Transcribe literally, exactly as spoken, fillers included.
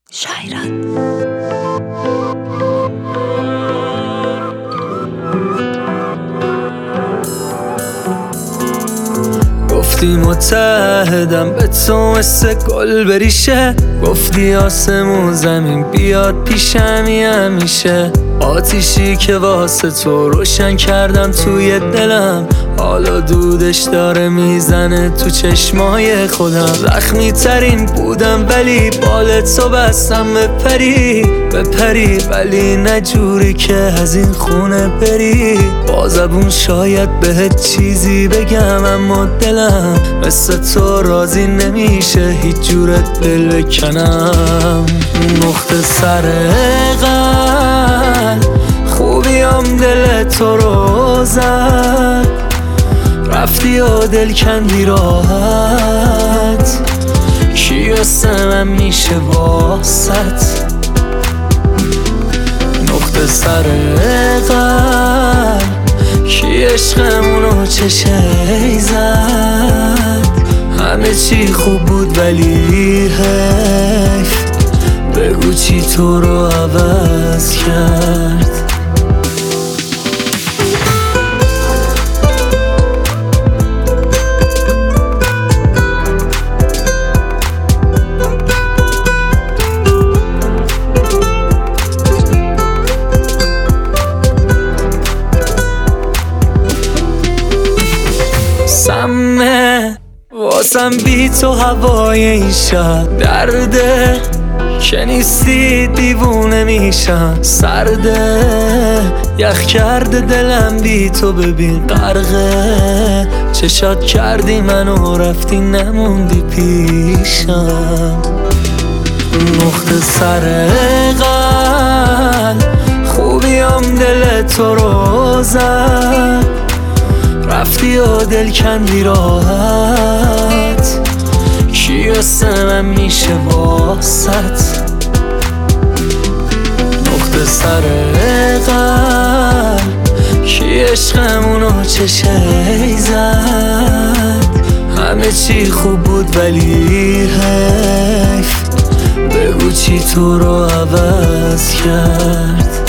شاعران گفتی متحدم به تو مثل گل بریشه، گفتی آسمون زمین بیاد پیشمی همیشه. آتیشی که واسه تو روشن کردم توی دلم، حالا دودش داره میزنه تو چشمای خودم. زخمی ترین بودم ولی بال تو بستم بپری بپری، ولی نجوری که از این خونه بری. با زبون شاید بهت چیزی بگم اما دلم مثل تو راضی نمیشه هیچ جورت دل بکنم. مختصر قلب خوبیم دل تو رو زد، رفتی و دل کندی راحت. کی واسه من میشه واسط؟ نقطه سر قلب کی عشقمونو چشی زد. همه چی خوب بود ولی حیف، بگو چی تو رو عوض کرد. سمه واسم بی تو هوای این شب درده، که نیستی دیوونه میشم. سرده یخ کرده دلم بی تو، ببین غرقه. چشات کردی منو رفتی نموندی پیشم. مختصر قلب خوبیم دل تو رو زد، رفتی و دل کندی راحت. کی واسه من میشه واسط؟ نقطه سر قلب کی عشقمونو چشی زد. همه چی خوب بود ولی حیف، بگو چی تو رو عوض کرد.